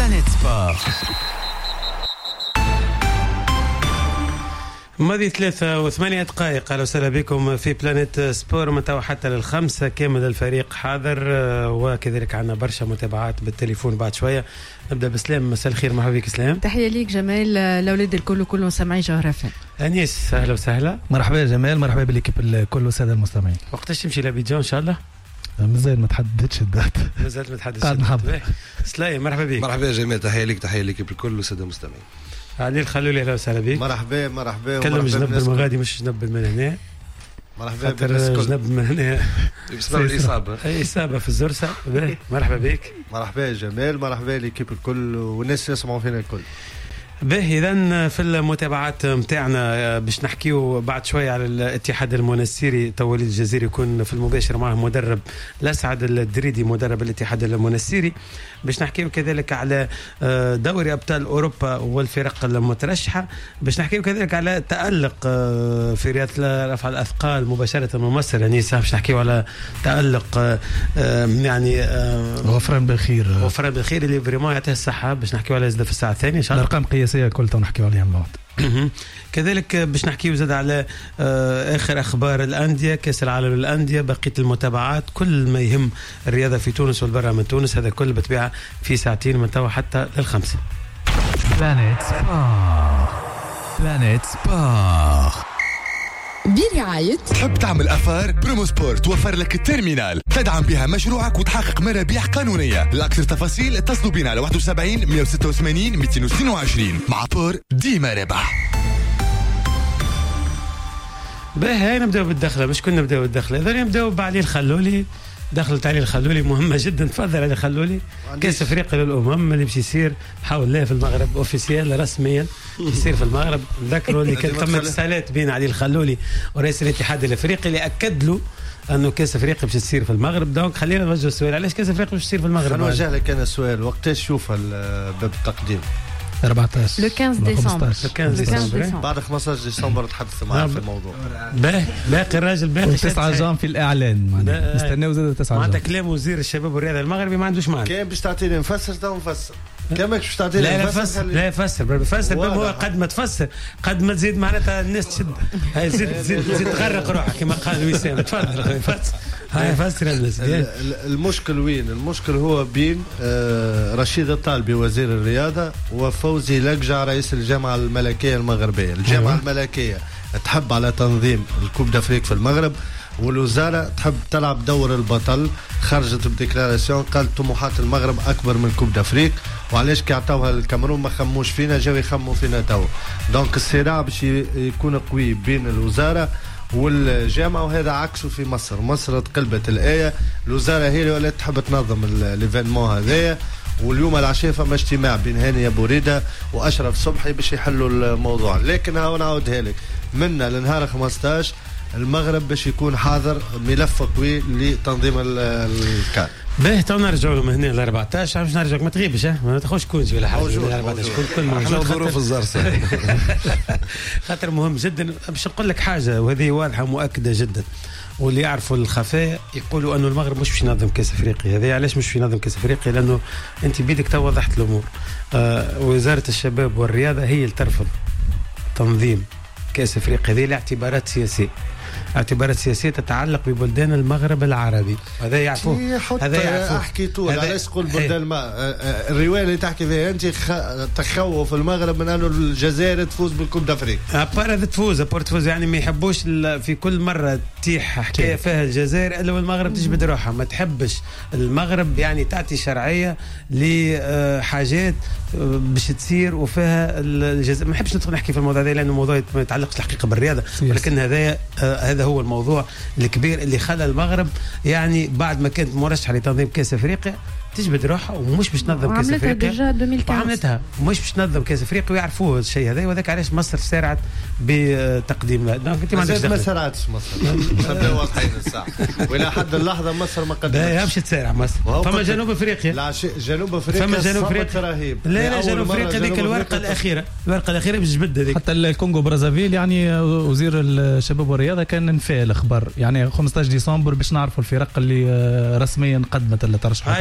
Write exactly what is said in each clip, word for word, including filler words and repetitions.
بلانيت سبور. ماضي ثلاثة وثمانية دقائق. أهلا وسهلا بكم في بلانيت سبور من توا حتى للخمسة. كامل الفريق حاضر وكذلك عنا برشا متابعات بالتليفون بعد شوية. نبدأ بسلام. مساء الخير. مرحبا بك سلام. تحية ليك جمال. الأولاد الكل كلهم سامعين جغرافيا. أنيس أهلا وسهلا. مرحبا جمال. مرحبا بالكيب الكل والسادة المستمعين. وقتاش تمشي لابيجان إن شاء الله؟ مازال ما تحددتش الدات. مازال ما تحددتش الدات. سلايم مرحبا بك. مرحبا جمال. تحية ليك تحية ليك بالكل والسادة المستمعين. علي الخلولي اهلا وسهلا بك. مرحبا مرحبا. كلم جنب المغادي مش جنب من هنا. مرحبا بك. جنب من هنا بسبب الإصابة. أي إصابة في الزرسة. مرحبا بك. مرحبا جمال. مرحبا ليكيب الكل والناس يسمعوا فينا الكل. باهي إذن في المتابعات متاعنا باش نحكيو بعد شوية على الاتحاد المنستيري. توليد الجزيري يكون في المباشر معه مدرب الأسعد الدريدي مدرب الاتحاد المنستيري. باش نحكيو كذلك على دوري أبطال أوروبا والفرق المترشحة. باش نحكيو كذلك على تألق في رياضة رفع الأثقال مباشرة من مصر. يعني باش نحكيو على تألق يعني غفران بالخير غفران بالخير اللي فريمون يعطيه الصحة. باش نحكيو على زاد في الساعة الثانية إن شاء الله. الأرقام قياسية كلها نحكيو عليها من بعد. كذلك باش نحكيو زاد على آخر أخبار الأندية، كأس العالم للأندية، بقية المتابعات، كل ما يهم الرياضة في تونس والبرة من تونس. هذا كل بتبيعه في ساعتين من توا حتى للخمسة. بلانيت سبور. بلانيت سبور برعاية. تحب تعمل أفار؟ برومو سبورت توفر لك التيرمينال تدعم بها مشروعك وتحقق مرابح قانونية. لأكثر تفاصيل اتصلوا بنا على واحد وسبعين مية وستة وثمانين مئتين واثنين وعشرين. مع بور ديما ربح. باهي نبدأ بالدخلة. مش كنا نبدأ بالدخلة إذا نبدأ بعلي الخلولي. دخلت علي الخلولي مهمة جدا. تفضل علي الخلولي. كأس أفريقيا للأمم اللي باش يصير بحول الله في المغرب أوفيسيال رسميا يصير في المغرب. ذكروا اللي كانت ثم اتصالات بين علي الخلولي ورئيس الاتحاد الأفريقي اللي أكد له أنه كأس أفريقيا باش تصير في المغرب. دونك خلينا نوجه السؤال علاش كأس أفريقيا باش تصير في المغرب. خلينا نوجه لك أنا السؤال. وقتاش تشوف باب التقديم؟ أربعة عشر لو خمسة ديسمبر. لو خمسة ديسمبر. بعد خمسة عشر ديسمبر تحدث معنا في الموضوع. باقي باقي الراجل باقي تسعة جان في الإعلان. نستناو زاد تسعة جان. معناتها كلام وزير الشباب والرياضة المغربي ما عندوش معنى. كان باش تعطيني نفسر تو نفسر. كما باش تعطيني لا لا فسر لا فسر بفسر هو قد ما تفسر قد ما تزيد معناتها الناس تشد. هاي زيد زيد زيد تغرق روحك كما قال وسام. تفضل فسر. هاي فسر الناس. المشكل وين؟ المشكل هو بين رشيد الطالبي وزير الرياضة وفوزي لقجع رئيس الجامعة الملكية المغربية. الجامعة الملكية تحب على تنظيم الكوب دافريك في المغرب والوزارة تحب تلعب دور البطل. خرجت بديكلاراسيون قالت طموحات المغرب أكبر من كوب دافريك وعلاش كي عطاوها الكاميرون ما خموش فينا جاو يخموا فينا تو. دونك الصراع باش يكون قوي بين الوزارة والجامعة وهذا عكسه في مصر. مصر تقلبت الآية. الوزارة هي اللي ولات تحب تنظم الايفينمون هذايا. واليوم العشاء فما اجتماع بين هاني أبو ريدة وأشرف صبحي باش يحلوا الموضوع. لكن هاو نعاودها لك منا لنهار خمسطاش المغرب باش يكون حاضر ملف قوي لتنظيم الكان. باهي تو نرجعوا لهم هنا ل أربعة عشر باش نرجعك ما تغيبش. ها ما تاخذش كونجي ولا حاجه. أربعة عشر كل كل موجود. ظروف الزرسه خاطر مهم جدا. باش نقول لك حاجه وهذه واضحه مؤكده جدا. واللي يعرفوا الخفاء يقولوا انه المغرب مش باش ينظم كاس افريقيا. هذا علاش مش باش ينظم كاس افريقيا؟ لانه انت بيدك تو وضحت الامور. آه وزاره الشباب والرياضه هي اللي ترفض تنظيم كاس افريقيا. هذه لاعتبارات سياسيه. اعتبارات سياسيه تتعلق ببلدان المغرب العربي. هذا يعرفوه. هذا يعرفوه. احكي طول علاش تقول بلدان ما الروايه اللي تحكي فيها انت تخوف المغرب من انه الجزائر تفوز بالكوب دافريك. ابار هذا تفوز ابار تفوز يعني ما يحبوش في كل مره تيح حكايه فيها الجزائر الا والمغرب تجبد روحها. ما تحبش المغرب يعني تعطي شرعيه لحاجات باش تصير وفيها الجزائر. ما نحبش ندخل نحكي في الموضوع هذا لانه الموضوع ما يتعلقش الحقيقه بالرياضه. ولكن هذا هذا هو الموضوع الكبير اللي خلى المغرب يعني بعد ما كانت مرشحه لتنظيم كاس افريقيا تجبد روحها ومش باش تنظم كاس افريقيا. وعملتها ومش باش تنظم كاس افريقيا ويعرفوه الشيء هذا. وذاك علاش مصر سارعت بتقديمها. دونك انت ما عندكش ما سارعتش مصر. نبداو واضحين الساعه والى حد اللحظه مصر ما قدمتش. لا مش تسارع مصر. فما جنوب افريقيا. لا جنوب افريقيا فما جنوب افريقيا رهيب. لا لا جنوب افريقيا ذيك الورقه الاخيره الورقه الاخيره باش تجبد هذيك. حتى الكونغو برازافيل يعني وزير الشباب والرياضه كان نفى الاخبار يعني خمسة عشر ديسمبر باش نعرفوا الفرق اللي رسميا قدمت الترشح. هاي سلام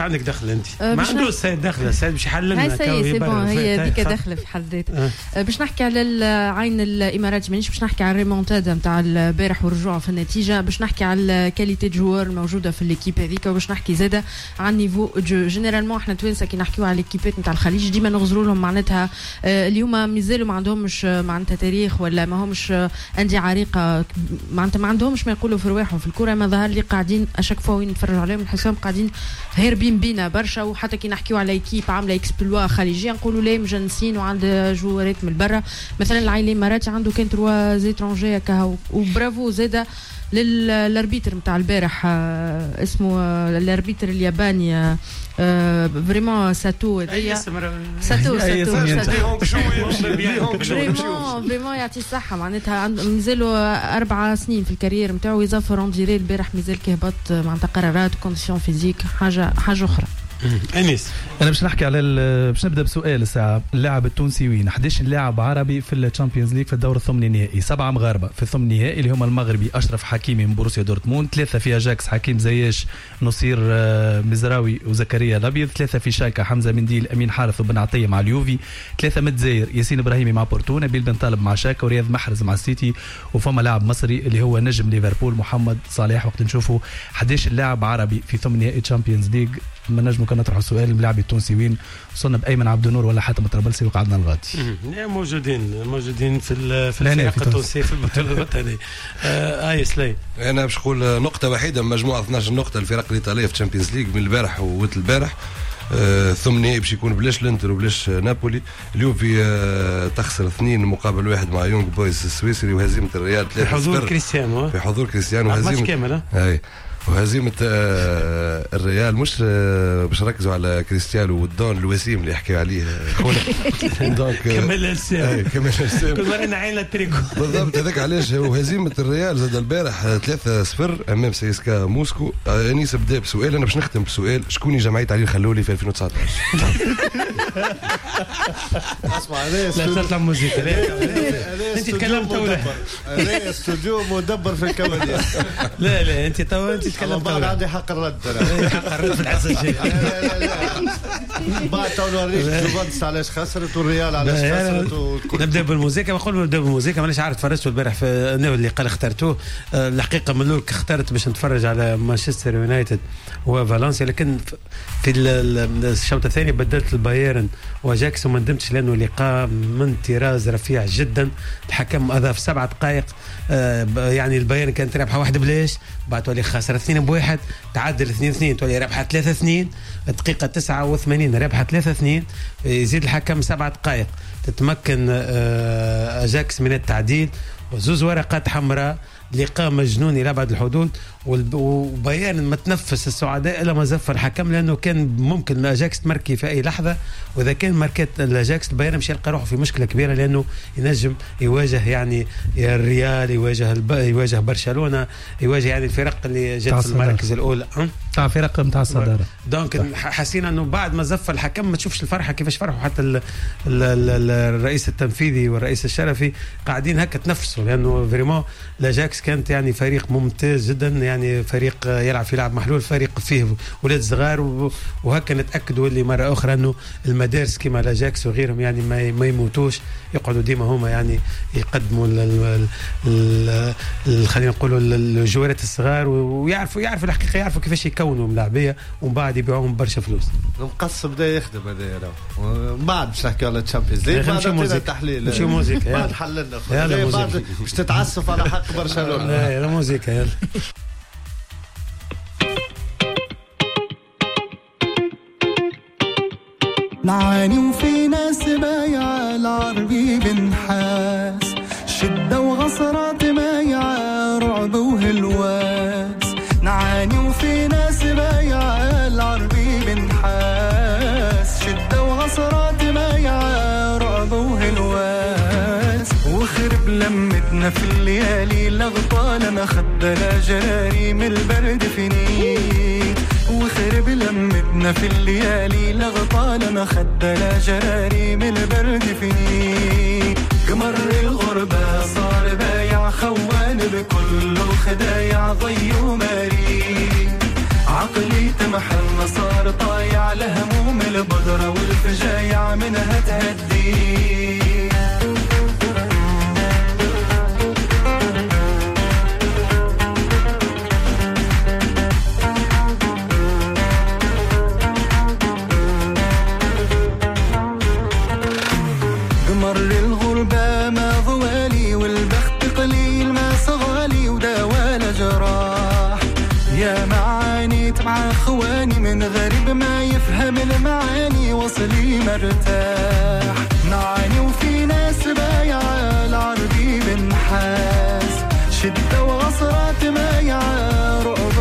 مش عندك دخل انت أه ما عنده السيد دخل السيد باش يحل لنا هاي سي بون هي ديك دخل في حد ذاتها. أه. باش نحكي على العين الامارات مانيش باش نحكي على الريمونتادا نتاع البارح والرجوع في النتيجه باش نحكي على كاليتي جوار الموجوده في ليكيب هذيك وباش نحكي زاده عن نيفو جو جينيرالمون احنا توانسه كي نحكيو على ليكيبات نتاع الخليج ديما نغزروا لهم معناتها أه اليوم مازالوا ما عندهمش معناتها تاريخ ولا ما همش عندي عريقه معناتها ما عندهمش ما يقولوا في رواحهم في الكره ما ظهر لي قاعدين اشاك فوا وين نتفرج عليهم نحسهم قاعدين هاربين بينا برشا وحتى كي نحكيو على ايكيب عامله اكسبلوا خليجيه نقولوا ليه مجنسين وعند جوارات من برا مثلا العائله الاماراتي عنده كان تروا زيترونجي كهو وبرافو زاده للاربيتر نتاع البارح اسمه الاربيتر الياباني فريمون ساتو هذيا ساتو ساتو فريمون فريمون يعطي الصحه معناتها مازالوا اربع سنين في الكارير نتاعو يظفر رونديري البارح مازال كهبط معناتها قرارات كونديسيون فيزيك حاجه حاجه اخرى. انيس انا باش نحكي على باش نبدا بسؤال الساعه اللاعب التونسي وين أحد عشر لاعب عربي في الشامبيونز ليج في الدور الثمن النهائي سبعه مغاربه في الثمن النهائي اللي هما المغربي اشرف حكيمي من بروسيا دورتموند ثلاثه في اجاكس حكيم زياش نصير مزراوي وزكريا الابيض ثلاثه في شايكا حمزه منديل امين حارث وبن عطيه مع اليوفي ثلاثه متزاير ياسين ابراهيمي مع بورتو نبيل بن طالب مع شاكا ورياض محرز مع السيتي وفما لاعب مصري اللي هو نجم ليفربول محمد صالح. وقت نشوفوا أحد عشر لاعب عربي في ثمن نهائي تشامبيونز ليج ما نجموا كنا نطرحوا السؤال اللاعب التونسي وين وصلنا بايمن عبد النور ولا حتى مطربلسي وقعدنا الغادي موجودين موجودين في في الفرق التونسيه في البطوله الوطنيه. اي سلي انا باش نقول نقطه وحيده من مجموعه اثنا عشر نقطه الفرق الايطاليه في الشامبيونز ليج من البارح ووت البارح آه ثم نهائي باش يكون بلاش لينتر وبلاش نابولي. اليوم في آه تخسر اثنين مقابل واحد مع يونغ بويز السويسري وهزيمه الريال في حضور كريستيانو في حضور كريستيانو وهزيمه كامله اي وهزيمه آه الريال مش آه باش نركزوا على كريستيانو والدون الوسيم اللي يحكي عليه دونك كمل السام كمل السام كل مره نعين التريكو بالضبط هذاك علاش وهزيمه الريال زاد البارح ثلاثة صفر امام سيسكا موسكو. انيس بدا بسؤال انا باش نختم بسؤال شكون جمعيه علي الخلولي في ألفين وتسعة عشر؟ اسمع لا تطلع موسيقى انت تكلمت ولا انا استوديو مدبر في الكواليس لا لا انت تو انت تكلمت بعد عندي حق الرد انا حق الرد في الحصه الجايه بعد تو نوريك جوفنتوس علاش خسرت والريال علاش خسرت. نبدا بالموسيقى بقول نبدا بالموسيقى مانيش عارف تفرجت البارح في اللي قال اخترتوه الحقيقه من الاول اخترت باش نتفرج على مانشستر يونايتد وفالنسيا لكن في الشوط الثاني بدلت البايرن وجاكس وما ندمتش لانه لقاء من طراز رفيع جدا. الحكم اضاف سبع دقائق يعني البايرن كانت رابحه واحد بلاش بعد تولي خسر اثنين بواحد تعادل اثنين اثنين تولي رابحه ثلاثة اثنين الدقيقه تسعة وثمانين رابحه ثلاثة اثنين يزيد الحكم سبع دقائق تتمكن اجاكس من التعديل وزوز ورقات حمراء لقاء مجنون الى بعد الحدود وبيان ما تنفس السعداء الا ما زف الحكم لانه كان ممكن الاجاكس تمركي في اي لحظه واذا كان ماركت الاجاكس البيان مش يلقى روحه في مشكله كبيره لانه ينجم يواجه يعني الريال يواجه الب... يواجه برشلونه يواجه يعني الفرق اللي جت في المراكز الاولى تاع فرق نتاع الصداره. دونك حسينا انه بعد ما زف الحكم ما تشوفش الفرحه كيفاش فرحوا حتى ال... ال... ال... الرئيس التنفيذي والرئيس الشرفي قاعدين هكا تنفسوا لانه فريمون الاجاكس كانت يعني فريق ممتاز جدا يعني فريق يلعب في لعب محلول فريق فيه ولاد صغار وهكا نتاكدوا اللي مره اخرى انه المدارس كما الاجاكس وغيرهم يعني ما ما يموتوش يقعدوا ديما هما يعني يقدموا خلينا نقولوا الجوارات الصغار ويعرفوا يعرفوا الحقيقه يعرفوا كيفاش يكونوا ملاعبيه ومن بعد يبيعوهم برشا فلوس. المقص بدا يخدم هذايا ومن بعد باش نحكيو على الشامبيونز ليج بعد نعطينا تحليل ماشي موسيقى بعد حللنا يلا باش تتعسف على حق برشلونه. لا يلا موسيقى يلا نعاني وفي ناس بايعة العربي بنحاس شدة وغصرات مايعة رعب وهلواس نعاني وفي ناس بايعة العربي بنحاس شدة وغصرات مايعة رعب وهلواس وخرب لمتنا في الليالي لغطالنا خدنا جراري من البرد فيني وخرب لمتنا في الليالي لغطالنا خدنا جراري من البرد فيني قمر الغربة صار بايع خوان بكل خدايع ضي وماري عقلي تمحن صار طايع لهموم البذرة والفجايع منها تهدي. قمر الغربة ما ضوالي والبخت قليل ما صغالي وداوال جراح. يا معانيت مع خواني من غريب ما يفهم المعاني وصلي مرتاح. نعاني وفي ناس بايعة العربي بنحاس شدة وعصرات مايعة رعب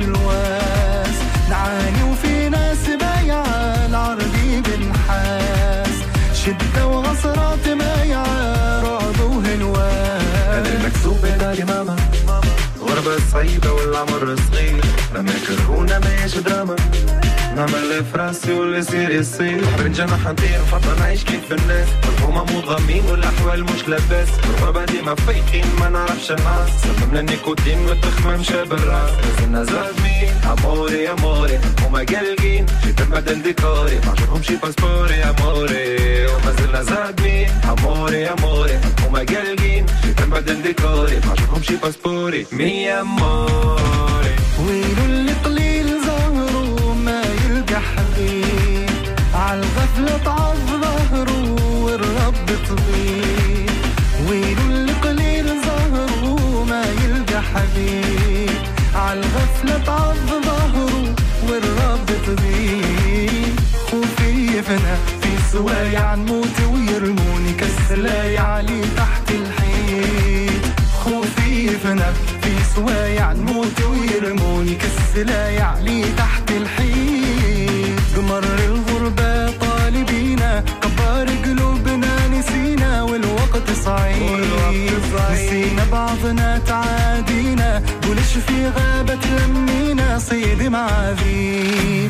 وهلواس. نعاني وفي ناس بايعة العربي بنحاس شدة وعصرات مايعة رعب وهلواس. هذا المكسوب بين ماما غربة صعيبة والعمر صغير لما يكرهونا ما ياش دراما نعمل فراسي واللي يصير يصير بنجمع نطير فضل نعيش كيف الناس هما مضامين والاحوال مش لاباس الغربة ديما فايقين ما نعرفش الناس سلمنا النيكوتين والتخمة مشى بالراس لازلنا زادمين اموري اموري هما قلقين جيت المدن ديكوري معجبهمش باسبوري اموري وما زلنا زادمين اموري اموري هما قلقين جيت المدن ديكوري معجبهمش باسبوري مي اموري. ويلو اللي قليل ظهره ما يلقى حبيب عالغفلة تعض ظهره والرب طبيب. ويلو اللي قليل ظهره ما يلقى حبيب عالغفلة تعض ظهره والرب طبيب. خوفي يفنى في سوايع نموت ويرموني كالسلايع لي تحت الحيط. خوفي يفنى في سوايع نموت ويرموني كالسلايع لي تحت الحيط. قمر الغربة طالبينا كبار قلوبنا نسينا والوقت صعيب نسينا بعضنا تعادينا قولش في غابة لمينا صيد معاذيب.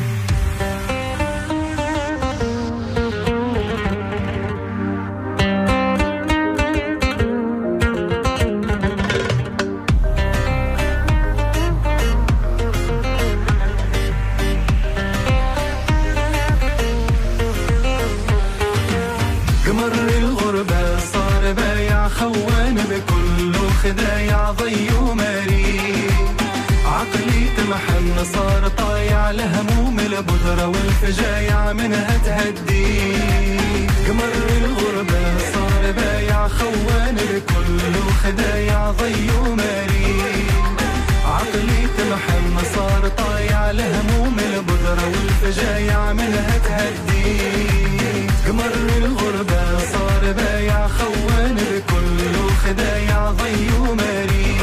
قمر الغربة صار بايع خوان بكل خدايع ضي ومريء. عقلي تمحن صار طايع لهموم البذرة والفجايع منها تهدي. قمر الغربة صار بايع خوان بكل خدايع ضي ومريء. عقلي تمحن صار طايع لهموم البذرة والفجايع منها تهدي. قمر الغربة صار بايع خوان بكل خدايع ضي ومريء.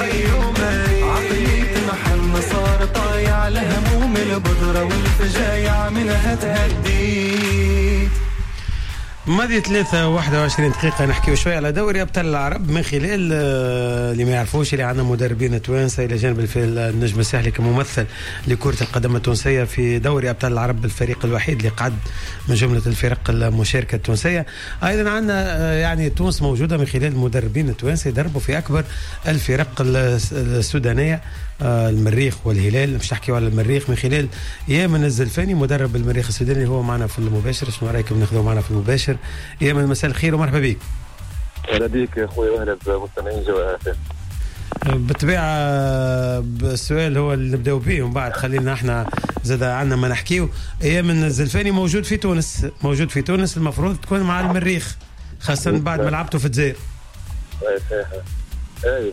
عقلي تمحن صار طايع لهموم البذرة والفجايع منها تهدي. ماضي ثلاثة واحدة وعشرين دقيقة نحكي شوية على دوري أبطال العرب من خلال اللي ما يعرفوش اللي عندنا مدربين توانسة إلى جانب النجم الساحلي كممثل لكرة القدم التونسية في دوري أبطال العرب بالفريق الوحيد اللي قعد من جملة الفرق المشاركة التونسية. أيضا عندنا يعني تونس موجودة من خلال المدربين التوانسة يدربوا في أكبر الفرق السودانية المريخ والهلال. مش تحكيوا على المريخ من خلال يامن الزلفاني مدرب المريخ السوداني اللي هو معنا في المباشر. شنو رايكم ناخذوه معنا في المباشر؟ يامن مساء الخير ومرحبا بك. اهلا بك يا اخوي واهلا بمستمعين جوال. بالطبيعه السؤال هو اللي نبداو به ومن بعد خلينا احنا زاد عندنا ما نحكيو. يامن الزلفاني موجود في تونس موجود في تونس المفروض تكون مع المريخ خاصه بعد ما لعبتوا في الجزائر. اي صحيح. اي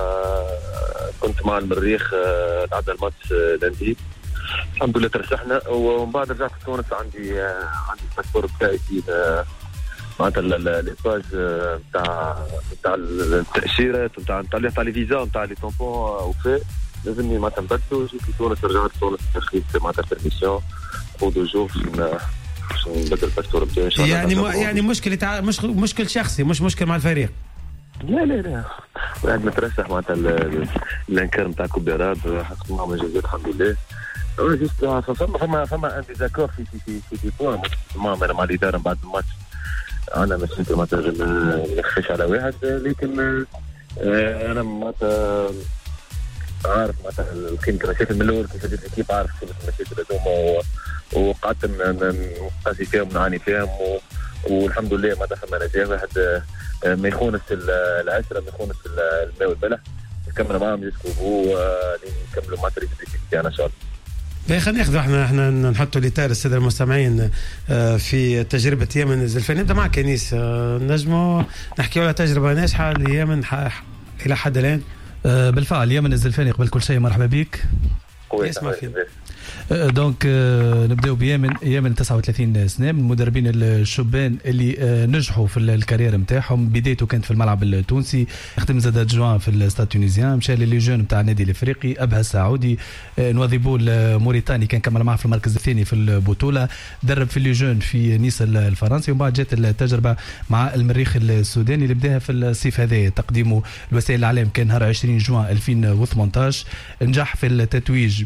كنت مع المريخ لعبنا الماتش لندي الحمد لله ترشحنا ومن بعد رجعت تونس. عندي عندي الباسبور بتاعي في معناتها الإيطاج نتاع نتاع التأشيرات نتاع نتاع نتاع لي فيزا نتاع لي طومبون وفاء لازمني معناتها نبدلو. جيت لتونس رجعت تونس تخليت معناتها بيرميسيون او دو جور باش نبدل الباسبور بتاعي ان شاء الله. يعني م... يعني مشكل تاع مش مشكل شخصي مش مشكل مع الفريق. لا لا لا واحد مترشح معناتها الانكار نتاع كوب داراب حققنا معهم انجازات الحمد لله. جست فما فما فما ان ديزاكور في في في في في بوان مع مع الاداره بعد الماتش. انا مش انت ما نخش على واحد لكن انا معناتها عارف معناتها قيمة المشاكل من الأول كيف بديت الكيب، عارف قيمة المشاكل هذوما وقعدت نقاسي فيهم ونعاني فيهم والحمد لله معناتها فما نجاح. واحد ما يخونش العشرة ما يخونش الماء والملح، نكمل معاهم يسكوا ونكملوا مع تريد تاعنا ان شاء الله. باهي خلينا ناخذوا احنا احنا نحطوا لتار الساده المستمعين في تجربه يمن الزلفاني. نبدا معك انيس، نجموا نحكيوا على تجربه ناجحه ليمن الى حد الان. بالفعل يمن الزلفاني قبل كل شيء مرحبا بك. اسمع فينا. دونك نبداو بيمن. يمن تسعة وثلاثين سنه، من المدربين الشبان اللي نجحوا في الكارير نتاعهم. بدايته كانت في الملعب التونسي، خدم زاد جوان في الاستاد تونيزيان، مشى لي جون نتاع النادي الافريقي ابها السعودي، نواظيبول الموريتاني كان كمل معه في المركز الثاني في البطوله، درب في لي جون في نيس الفرنسي، ومن بعد جات التجربه مع المريخ السوداني اللي بداها في الصيف هذا. تقديمه لوسائل الاعلام كان نهار عشرين جوان ألفين وثمانية عشر، نجح في التتويج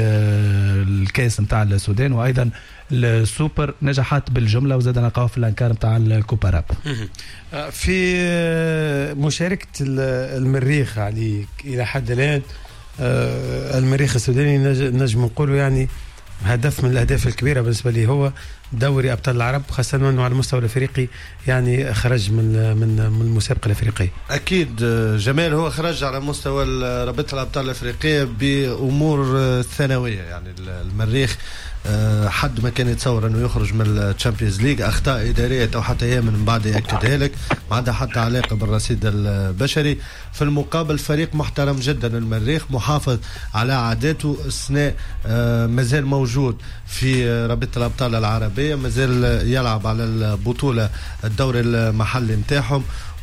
بالكاس نتاع السودان وايضا السوبر، نجاحات بالجمله، وزاد نلقاوه في الانكار نتاع الكوباراب. في مشاركه المريخ عليك الى حد الان، المريخ السوداني نجم نقولوا يعني هدف من الاهداف الكبيره بالنسبه لي هو دوري ابطال العرب، خاصه انه على المستوى الافريقي يعني خرج من من من المسابقه الافريقيه. اكيد جمال، هو خرج على مستوى رابطه الابطال الافريقيه بامور ثانويه، يعني المريخ حد ما كان يتصور انه يخرج من الشامبيونز ليج، اخطاء اداريه او حتى هي من بعد ياكدها لك، ما عندها حتى علاقه بالرصيد البشري. في المقابل فريق محترم جدا المريخ، محافظ على عاداته، السناء مازال موجود في رابطه الابطال العربيه، مازال يلعب على البطوله الدوري المحلي نتاعهم،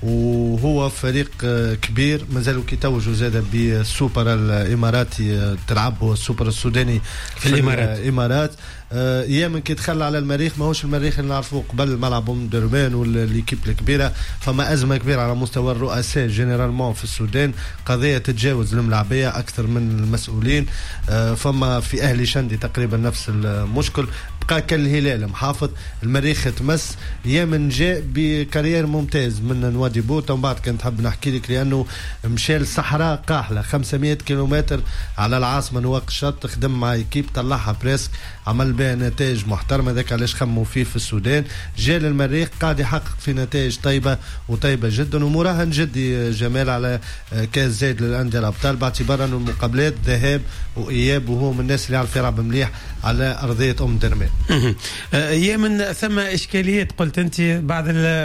وهو فريق كبير مازالوا كيتوجوا زاده بالسوبر الاماراتي، تلعبوا السوبر السوداني في الامارات. الامارات يمن كي دخل على المريخ ماهوش المريخ اللي نعرفوه قبل، ملعب ام دربان والليكيب الكبيره، فما ازمه كبيره على مستوى الرؤساء جينيرالمون في السودان، قضيه تتجاوز الملاعبيه اكثر من المسؤولين، فما في اهلي شندي تقريبا نفس المشكل، بقى كالهلال محافظ، المريخ تمس. يمن جاء بكارير ممتاز من نوادي بوتا، ومن بعد كنت حاب نحكي لك لانه مشى للصحراء قاحله خمسمائة كيلومتر على العاصمه نواكشوط، خدم مع ايكيب طلعها بريسك، عمل بها نتائج محترمه، ذاك علاش خموا فيه في السودان. جاء للمريخ قاعد يحقق في نتائج طيبه وطيبه جدا، ومراهن جدي جمال على كاس زايد للانديه الابطال، باعتبار انه المقابلات ذهاب واياب، وهو من الناس اللي يعرف يلعب مليح على ارضيه ام درمان. يمن ثم اشكاليات قلت انت، بعض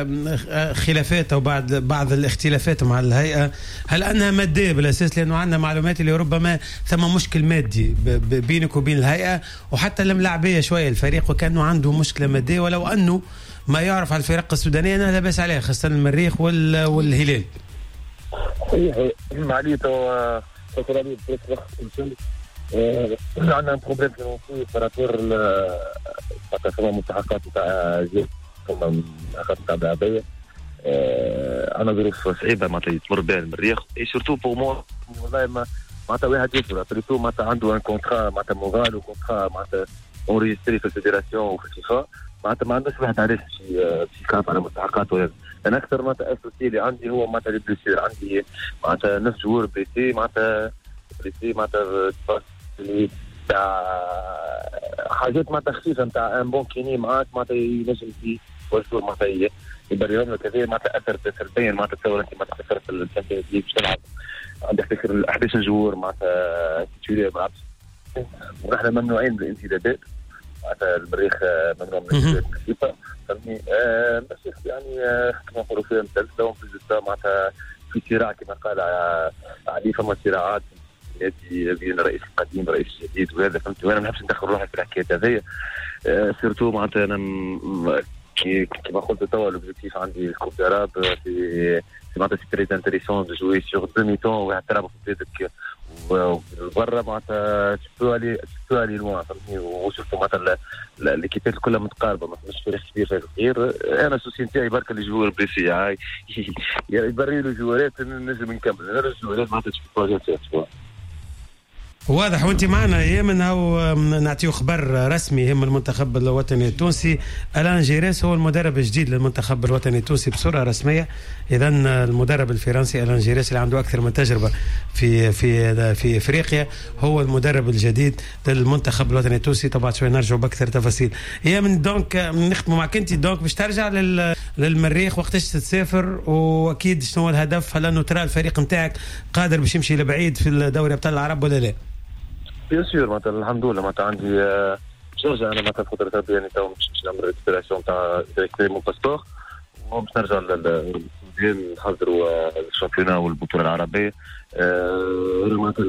الخلافات او بعض بعض الاختلافات مع الهيئه، هل انها ماديه بالاساس؟ لانه عندنا معلومات اللي ربما ثم مشكل مادي بينك وبين الهيئه وحتى الملاعبيه شويه الفريق، وكانه عنده مشكله ماديه، ولو انه ما يعرف على الفرق السودانيه انها لا باس عليها، خاصه المريخ والهلال. صحيح معناته فكرة عندنا بروبليم فينونسي بارابور خاطر فما مستحقات نتاع جهه فما حقات نتاع لاعبيه، عندنا ظروف صعيبه معناتها تمر بها المريخ، اي سورتو بور مو والله ما معناتها واحد يفرق بريتو معناتها عنده ان كونترا معناتها موغال وكونترا معناتها اونريستري في الفيدراسيون وفي الفيفا، معناتها ما عندوش واحد علاش في في كاب على مستحقات ولا انا اكثر معناتها اساسي اللي عندي هو معناتها لي بليسير، عندي معناتها نفس جوار بليسي معناتها بليسي معناتها تاع حاجات معناتها خفيفه نتاع ان بون كيني معاك معناتها ينجم في والفور معناتها يبريهم لك هذا معناتها اثر سلبيا، معناتها تصور انت معناتها خسرت الشامبيونز ليج باش تلعب عندك تفكر احداش جوار معناتها تيتولير ما عرفتش، ونحن ممنوعين من الانتدابات، معناتها المريخ ممنوع من الانتدابات بالفيفا، فهمني بس يعني كما نقولوا فيها مثلثه ومثل معناتها في صراع كما قال علي، فما صراعات نادي بين الرئيس القديم والرئيس الجديد وهذا فهمت، وانا ما نحبش ندخل روحي في الحكايه هذيا، أه سيرتو معناتها انا كي كما قلت توا لوبجيكتيف عندي الكوب داراب في معناتها سي تري انتريسون دو جوي سور دو ميتون وواحد تلعب في بلادك وبرا معناتها تبو علي تبو علي لوان فهمتني، وشفتوا معناتها ليكيبات كلها متقاربه، ما فماش فرق كبير في الخير، انا السوسي نتاعي برك اللي جوار بريسي هاي يبري له جوارات نجم نكمل، انا الجوارات معناتها تشوف بروجيت تاعي. واضح. وانت معنا يمن هو نعطيه خبر رسمي يهم المنتخب الوطني التونسي. الان جيريس هو المدرب الجديد للمنتخب الوطني التونسي بصوره رسميه. اذا المدرب الفرنسي الان جيريس اللي عنده اكثر من تجربه في في في افريقيا هو المدرب الجديد للمنتخب الوطني التونسي. طبعا شوي نرجعوا باكثر تفاصيل. يمن دونك نختموا معك انت دونك باش ترجع لل للمريخ وقتاش تسافر، واكيد شنو هو الهدف؟ هل انه ترى الفريق نتاعك قادر باش يمشي لبعيد في الدوري ابطال العرب ولا لا؟ بيان سور معناتها الحمد لله معناتها عندي باش نرجع انا معناتها فتره تربيه يعني تو باش نمشي نعمل ريكوبيراسيون تاع ريكوبيري مون باسبور وباش نرجع للسودان نحضروا الشامبيونا والبطوله العربيه. معناتها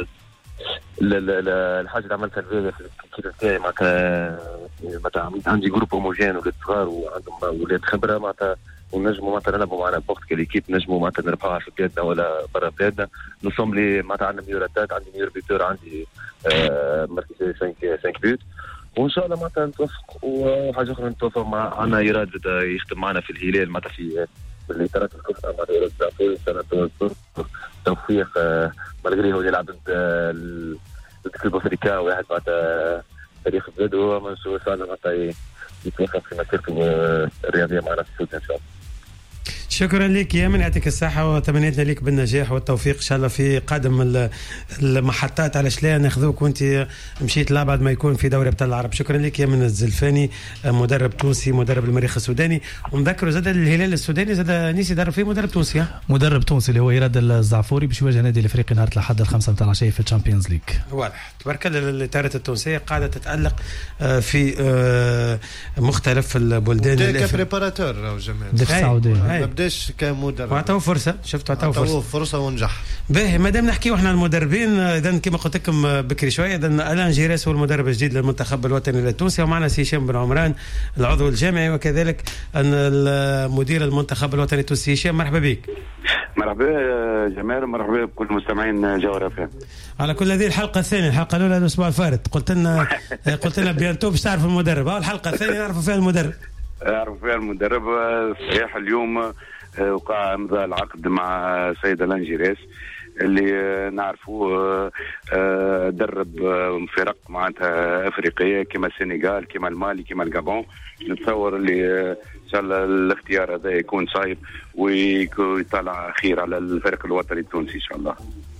الحاجه اللي عملتها الفيديو في الكيل نتاعي معناتها معناتها عندي جروب هوموجين ولاد صغار وعندهم ولاد خبره معناتها ونجموا معناتها نلعبوا معنا بوقت كليكيب نجموا معناتها نربحوها في بلادنا ولا برا بلادنا. نوصل لي معناتها عندنا ميوراتات عندي ميور بيتور عندي آه مركز خمسة بيوت وان شاء الله معناتها نتوفق. وحاجه اخرى نتوفق مع عنا ايراد يخدم معنا في الهلال معناتها في اللي ترك الكفر معناتها ايراد زعفوري سنه توفيق آه مالغري هو يلعب ضد الكلوب افريكا واحد معناتها تاريخ بلاد وهو منشور ان شاء الله معناتها يتوفق في مسيرته الرياضيه معنا في السودان ان شاء الله. شكرا لك يا من يعطيك الصحة وتمنيتنا لك بالنجاح والتوفيق إن شاء الله في قادم المحطات. علاش لا ناخذوك وانت مشيت لابعد ما يكون في دوري أبطال العرب. شكرا لك يا من الزلفاني مدرب تونسي مدرب المريخ السوداني. ونذكروا زاد الهلال السوداني زاد نيسي دار فيه مدرب تونسي مدرب تونسي اللي هو إيراد الزعفوري باش يواجه نادي الافريقي نهار الأحد الخمسة متاع العشية في الشامبيونز ليج. واضح. تبارك الله الإطارات التونسية قاعدة تتألق في مختلف البلدان. ديك بريباراتور راهو جمال السعودية بداش كمدرب وعطاو فرصه شفت عطاو فرصه فرصه ونجح. باهي مادام نحكيو احنا المدربين اذا كما قلت لكم بكري شويه اذا الان جيريس هو المدرب الجديد للمنتخب الوطني التونسي ومعنا سي هشام بن عمران العضو الجامعي وكذلك المدير المنتخب الوطني التونسي. هشام مرحبا بك. مرحبا جمال مرحبا بكل مستمعين جوهر فهم. على كل هذه الحلقه الثانيه الحلقه الاولى الاسبوع الفارط قلت لنا قلت لنا بيانتو باش تعرف المدرب. الحلقه الثانيه نعرفوا فيها المدرب نعرفوا فيها المدرب. صحيح اليوم وقع امضاء العقد مع سيد الان جيريس اللي نعرفوه درب فرق معناتها افريقيه كما السنغال كما المالي كما الغابون. نتصور اللي ان شاء الله الاختيار هذا يكون صايب ويطلع خير على الفريق الوطني التونسي ان شاء الله.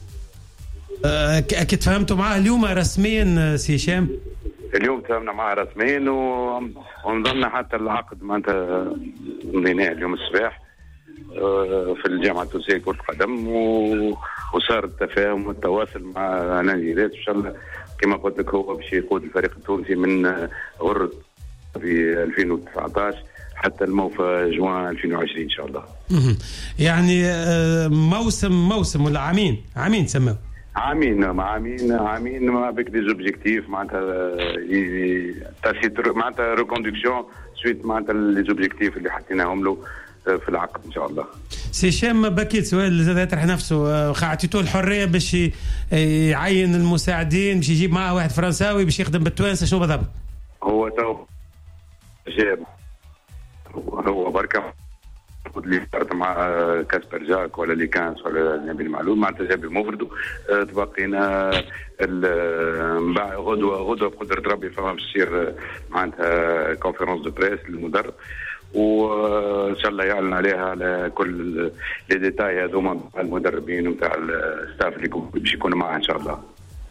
اكيد فهمتوا معاه اليوم رسميا سي هشام؟ اليوم تفهمنا معاه رسميا ونظن حتى العقد معناتها مضيناه اليوم الصباح في الجامعة التونسية لكرة القدم وصار التفاهم والتواصل مع ناديات ان شاء الله كما قلت لك هو باش يقود الفريق التونسي من غرد في ألفين وتسعطاش حتى الموفى جوان ألفين وعشرين ان شاء الله. يعني موسم موسم ولا عامين عامين تسمى عامين عامين عامين ما بك دي زوبجيكتيف معناتها معناتها ريكوندكسيون سويت معناتها لي زوبجيكتيف اللي حطيناهم له في العقد ان شاء الله. سي هشام بكيت سؤال زاد يطرح نفسه. عطيتوه الحريه باش يعين المساعدين باش يجيب معاه واحد فرنساوي باش يخدم بالتوانسه شنو بالضبط؟ هو تو جاب هو بركه اللي صارت مع كاسبر جاك ولا لي كانس ولا نبيل معلول معناتها جاب مفرده. تبقينا غدوه غدوه بقدره ربي فما باش تصير معناتها كونفيرونس دو بريس للمدرب وان شاء الله يعلن عليها على كل لي ديتاي هذوما نتاع المدربين ونتاع الستاف اللي باش يكونوا معاه ان شاء الله.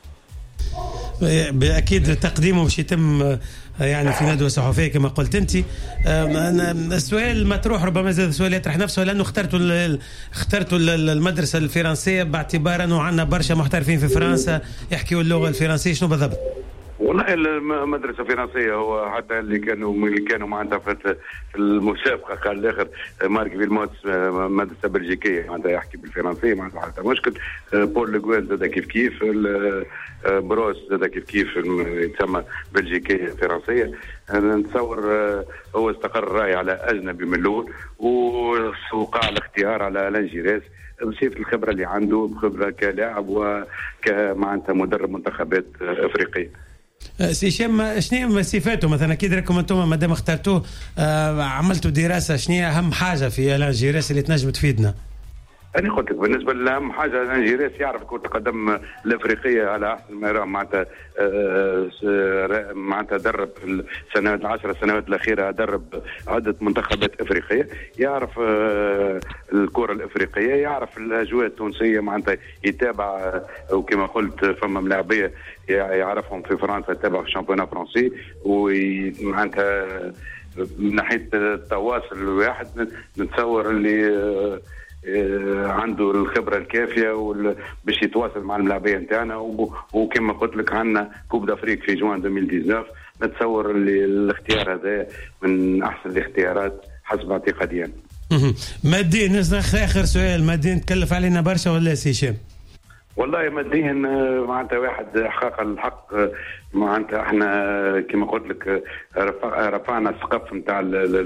باكيد تقديمه باش يتم يعني في ندوه صحفيه كما قلت انت. السؤال المطروح ربما زاد السؤال يطرح نفسه لانه اخترتوا اخترتوا المدرسه الفرنسيه باعتبار انه عندنا برشا محترفين في فرنسا يحكيوا اللغه الفرنسيه شنو بالضبط؟ والله المدرسه الفرنسيه هو حتى اللي كانوا اللي كانوا معناتها في المسابقه قال الاخر مارك فيلموت مدرسه بلجيكيه معناتها يحكي بالفرنسيه معناتها حتى مشكل. بول لوغويل زاد كيف كيف بروس زاد كيف كيف يتسمى بلجيكيه فرنسيه. نتصور هو استقر الراي على اجنبي من الاول ووقع الاختيار على الان جيريس بصفه الخبره اللي عنده خبره كلاعب وكمعناتها مدرب منتخبات افريقيه. سي هشام شنو صفاته مثلا كي راكم انتم مادام اخترتوه آه عملتوا دراسه شنو اهم حاجه في الان جيريس اللي تنجم تفيدنا؟ أنا قلت لك بالنسبة لأهم حاجة لانجيريس يعرف كرة القدم الأفريقية على أحسن ما يرام. معناتها معناتها درب في السنوات العشر سنوات الأخيرة درب عدة منتخبات أفريقية، يعرف الكرة الأفريقية، يعرف الأجواء التونسية، معناتها يتابع وكما قلت فما ملاعبية يعرفهم في فرنسا، يتابع في الشامبيون فرنسي، ومعناتها من ناحية التواصل الواحد نتصور اللي عنده الخبرة الكافية باش يتواصل مع الملاعبية نتاعنا. وكما قلت لك عندنا كوب دافريك في جوان ألفين وتسعطاش، نتصور اللي الاختيار هذا من أحسن الاختيارات حسب اعتقادي. ماديا آخر سؤال، ماديا تكلف علينا برشا ولا سي هشام؟ والله ماديا معناتها واحد حقق الحق، معناتها احنا كما قلت لك رفعنا السقف نتاع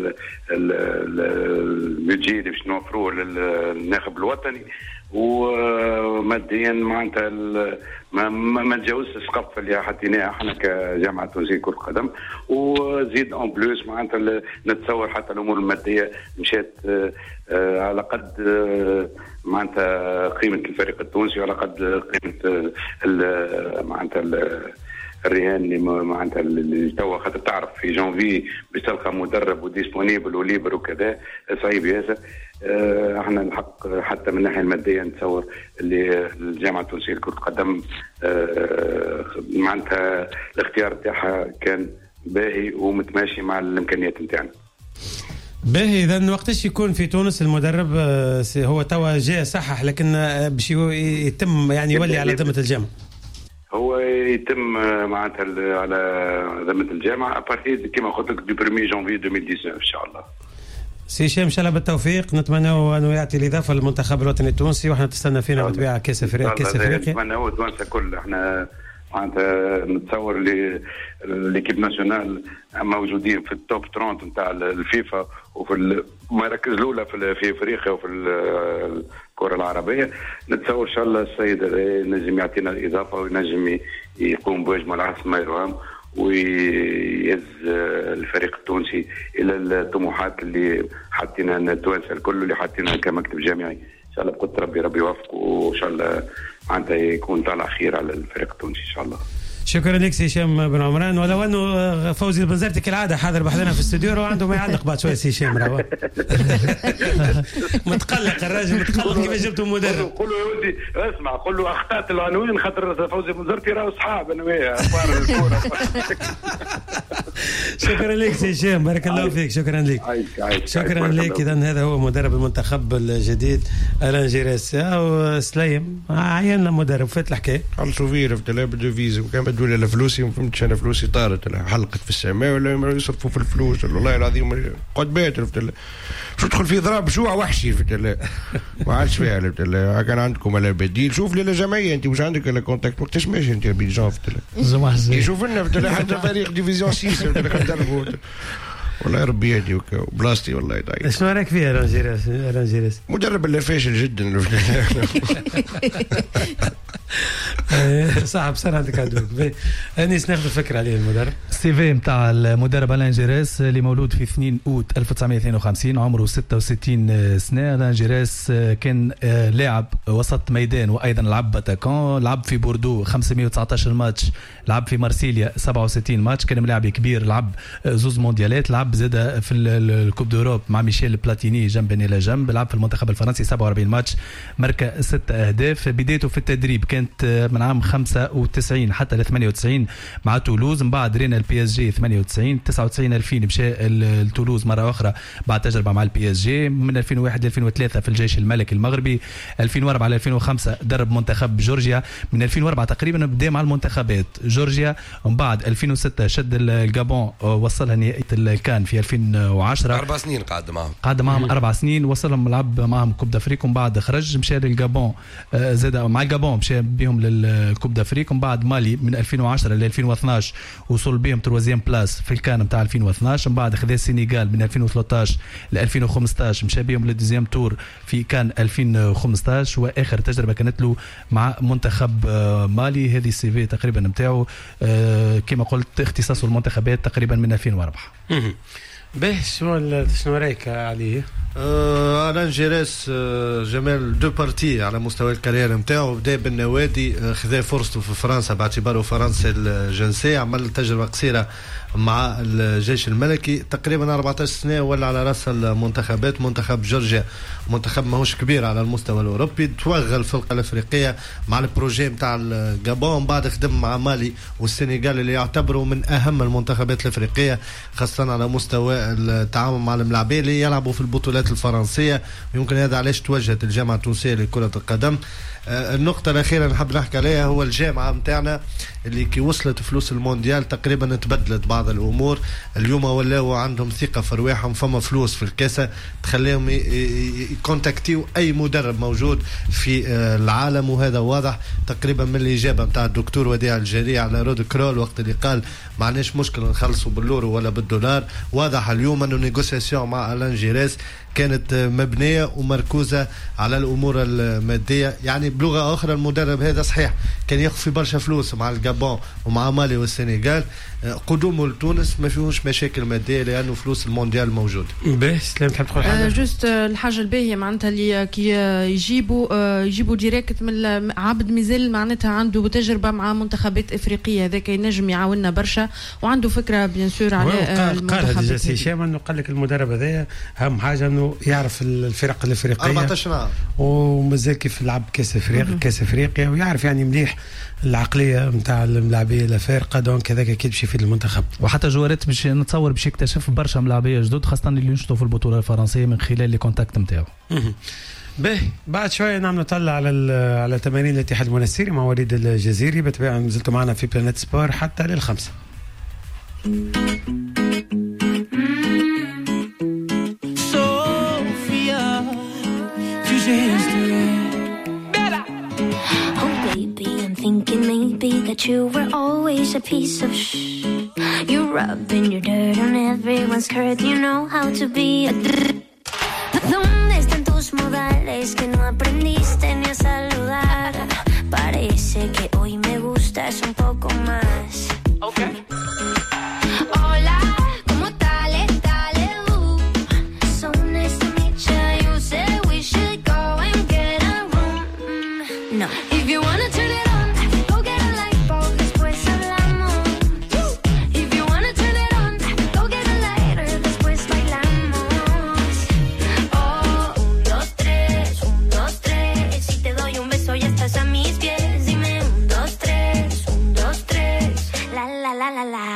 البيجي اللي باش نوفروه للناخب الوطني، وماديا معناتها ما ما نتجاوزش السقف اللي حطيناه احنا كجامعه تونسيه كره القدم، وزيد اون بلوس معناتها نتصور حتى الامور الماديه مشات على قد معناتها قيمه الفريق التونسي وعلى قد قيمه معناتها الرهان اللي معناتها اللي توا خاطر تعرف في جانفي باش تلقى مدرب وديسبونيبل وليبر وكذا صعيب ياسر. احنا الحق حتى من الناحيه الماديه نتصور اللي الجامعه التونسيه لكره القدم معناتها الاختيار تاعها كان باهي ومتماشي مع الامكانيات نتاعنا. باهي اذا وقتاش يكون في تونس المدرب؟ هو توا جاء صحح لكن باش يتم يعني يولي على ذمه الجامعه. هو يتم معناتها على ذمه الجامعه ابارتي كما قلت لك دو واحد جانفي ألفين وتسعطاش ان شاء الله. سي هشام ان شاء الله بالتوفيق، نتمنى انه يعطي الاضافه للمنتخب الوطني التونسي، واحنا تستنى فينا بالطبيعه كاس افريقيا. كاس افريقيا نتمنى هو تونس كل احنا معناتها نتصور اللي ليكيب ناسيونال موجودين في التوب ثلاثين نتاع الفيفا وفي المراكز الاولى في افريقيا وفي الكره العربيه. نتصور ان شاء الله السيد نجم يعطينا الاضافه وينجم يقوم بواجبه على حسب ما يرام ويهز الفريق التونسي الى الطموحات اللي حاطينها التوانسه الكل اللي حاطينها كمكتب جامعي. ان شاء الله بقدر ربي ربي يوفقه وان شاء الله معناتها يكون طالع خير على الفريق التونسي ان شاء الله. شكرا لك سي هشام بن عمران، ولو انه فوزي البنزرتي كالعاده حاضر بحضرنا في الاستوديو وعنده ما يعلق بعد شويه سي هشام راهو متقلق الراجل متقلق كيف جبتوا مدرب. قول له يا ولدي اسمع، قول له اخطات العناوين خاطر فوزي البنزرتي راهو اصحاب انا وياه اخبار الكوره. شكرا لك سي هشام، بارك الله فيك. شكرا لك شكرا لك. اذا هذا هو مدرب المنتخب الجديد الانجيريس وسليم عيننا مدرب فات الحكايه خلصوا فيه رفت لا بده فيزا وكان بدوا لي فلوسي ما فهمتش انا فلوسي طارت حلقت في السماء ولا يصرفوا في الفلوس والله العظيم قد بيت رفت له شو تدخل في ضرب جوع وحشي رفت له ما عادش فيها رفت له. كان عندكم على بديل شوف لي جمعيه انت واش عندك على كونتاكت وقتاش ماشي انت بيجان رفت له يشوف لنا رفت له حتى فريق ديفيزيون ستة رفت له ندربوا والله ربي يهدي وبلاستي والله يضيع. شنو رايك فيها رانجيريس؟ رانجيريس مدرب اللي فاشل جدا صعب صار عندك عدوك. انيس ناخذ فكره عليه المدرب. السي في نتاع المدرب الانجيريس اللي مولود في اثنين أوت ألف وتسعمائة واثنين وخمسين عمره ستة وستين سنه. الانجيريس كان لاعب وسط ميدان وايضا لعب باتاكون، لعب في بوردو خمسمائة وتسعة عشر ماتش، لعب في مارسيليا سبعة وستين ماتش، كان ملاعب كبير، لعب زوز مونديالات، لعب زاد في الكوب دوروب مع ميشيل بلاتيني جنبا الى جنب، لعب في المنتخب الفرنسي سبعة وأربعين ماتش، ماركا ستة اهداف. بدايته في التدريب كانت من عام خمسة وتسعين حتى ل ثمانية وتسعين مع تولوز، من بعد رينا البي اس جي ثمانية وتسعين تسعة وتسعين ألفين مشى لتولوز مره اخرى بعد تجربه مع البي اس جي. من ألفين وواحد ل ألفين وثلاثة في الجيش الملكي المغربي، ألفين وأربعة ل ألفين وخمسة درب منتخب جورجيا، من ألفين وأربعة تقريبا بدا مع المنتخبات جورجيا، ومن بعد ألفين وستة شد الجابون وصلها نهائي الكان في ألفين وعشرة اربع سنين قعد معهم قعد معهم اربع سنين، وصلهم لعب معهم كوب دافريك، ومن بعد خرج مشى للجابون زاد مع الجابون مشى بهم للكوب دافريك، ومن بعد مالي من ألفين وعشرة ل ألفين واثناش وصل بهم تروازيام بلاس في الكان نتاع ألفين واثناش، من بعد خذا السنغال من ألفين وثلاثطاش ل ألفين وخمسطاش مشى بهم للدوزيام تور في كان ألفين وخمسطاش، واخر تجربه كانت له مع منتخب مالي. هذه السي في تقريبا نتاعو كما قلت اختصاصه المنتخبات تقريبا من ألفين وأربعة. باهي شنو شنو رايك عليه؟ الان جيريس جمال دو بارتي على مستوى الكارير نتاعو. بدا بالنوادي، خذا فرصته في فرنسا باعتباره فرنسي الجنسيه، عمل تجربه قصيره مع الجيش الملكي تقريبا أربعة عشر سنه، ولا على راس المنتخبات. منتخب جورجيا منتخب ماهوش كبير على المستوى الاوروبي، توغل في القاره الافريقيه مع البروجي نتاع الجابون، بعد خدم مع مالي والسنغال اللي يعتبروا من اهم المنتخبات الافريقيه خاصه على مستوى التعامل مع الملاعبين اللي يلعبوا في البطولات الفرنسيه. يمكن هذا علاش توجهت الجامعه التونسيه لكره القدم. النقطة الأخيرة نحب نحكي عليها هو الجامعة متاعنا اللي كي وصلت فلوس المونديال تقريبا تبدلت بعض الأمور. اليوم ولاو عندهم ثقة في رواحهم، فما فلوس في الكاسة تخليهم يكونتاكتيو أي مدرب موجود في العالم، وهذا واضح تقريبا من الإجابة متاع الدكتور وديع الجاري على رود كرول وقت اللي قال ما عندناش مشكلة نخلصوا باليورو ولا بالدولار. واضح اليوم أنه نيغوسياسيون مع ألان جيريس كانت مبنية ومركوزة على الأمور المادية. يعني بلغة أخرى المدرب هذا صحيح كان يخفي برشا فلوس مع الجابون ومع مالي والسنغال، قدومه لتونس ما فيهوش مشاكل مادية لأنه فلوس المونديال موجود. باهي سلام تحب تقول حاجة؟ جوست الحاجة الباهية معناتها اللي كي يجيبوا يجيبوا ديريكت من عبد مازال معناتها عنده تجربة مع منتخبات إفريقية، ذاك ينجم يعاوننا برشا وعنده فكرة بيان سور على المنتخبات. قال هذا هشام انه قال لك المدرب هذايا اهم حاجة انه يعرف الفرق الافريقيه أربعة عشر عام ومازال كيف لعب كاس افريقيا كاس افريقيا ويعرف يعني مليح العقليه نتاع الملاعبيه الافارقه، دونك هذاك اكيد باش يفيد المنتخب. وحتى جوارات باش نتصور باش يكتشف برشا ملاعبيه جدد خاصه اللي ينشطوا في البطوله الفرنسيه من خلال لي كونتاكت نتاعو. باهي بعد شويه نعم نطلع على على تمارين الاتحاد المنستيري مع وليد الجزيري. بالطبيعه نزلتوا معنا في بلانيت سبور حتى للخمسه. Thinking maybe that you were always a piece of shh. You're rubbing your dirt on everyone's skirt. You know how to be a drrr. ¿Dónde están tus modales que no aprendiste ni a saludar? Parece que hoy me gustas un poco más. Okay. Hola, ¿cómo tal? Dale, uh. So nice to meet you. You said we should go and get a room. Mm. No. If you wanna turn it on, go get a light bulb, después hablamos. If you wanna turn it on, go get a lighter, después bailamos. Oh, un, dos, tres, un, dos, tres. Si te doy un beso ya estás a mis pies. Dime un, dos, tres, un, dos, tres. La, la, la, la, la.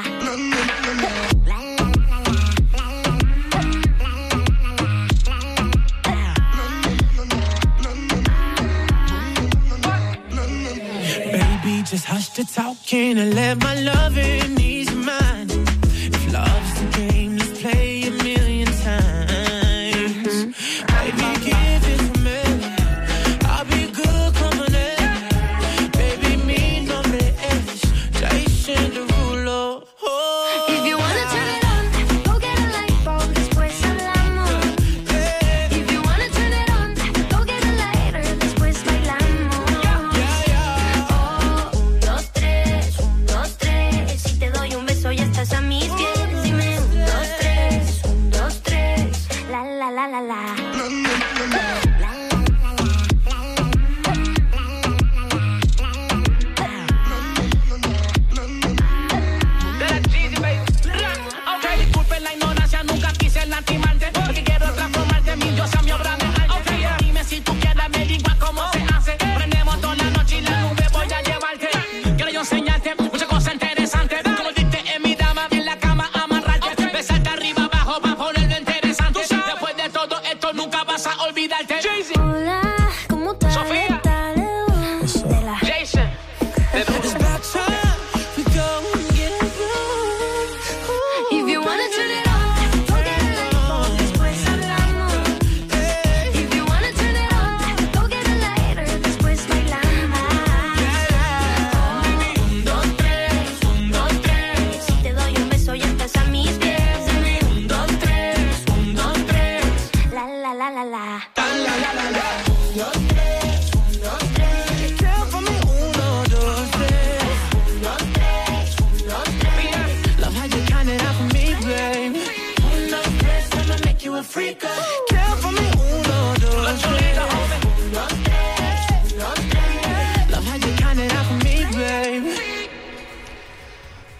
Just hush the talking and let my loving ease your mind. If love's the game, let's play a million times. Baby, give it to me. I'll be good coming in. Baby, me no me es Jason Derulo. If you wanna turn it on, go get a light bulb, después hablamos. If you wanna turn it on, go get a lighter, después bailamos. Ya estás a mis pies, dime un, dos, tres, un, dos, tres, la, la, la, la, la. Ok, disculpen la ignorancia, nunca quise lastimarte, porque quiero transformarte en mi diosa, mi obra de arte. Okay, yeah. Dime si tú quieres averiguar cómo se hace. Prendemos toda la noche y la nube voy a llevarte. Quiero yo enseñarte muchas cosas interesantes. Nunca vas a olvidarte. Hola, ¿cómo tal? Sofía. Dale, uh, de la Jason. It's about time we go and get a room. If you wanna turn it on, go get a light bulb, después hablamos. If you wanna turn it on, go get a lighter, después bailamos. Oh, un, dos, tres, un, dos, tres. Si te doy un beso ya estás a mis pies. Un, dos, tres, un, dos, tres. La, la, la, la, la. La, la, la, la. Un, dos, tres, un, dos, tres. Girl, for me, uno, dos, tres. Un, dos, tres, un, dos, tres. Love how you count it out for me, babe. Un, dos, tres, I'ma make you a freak. Girl, for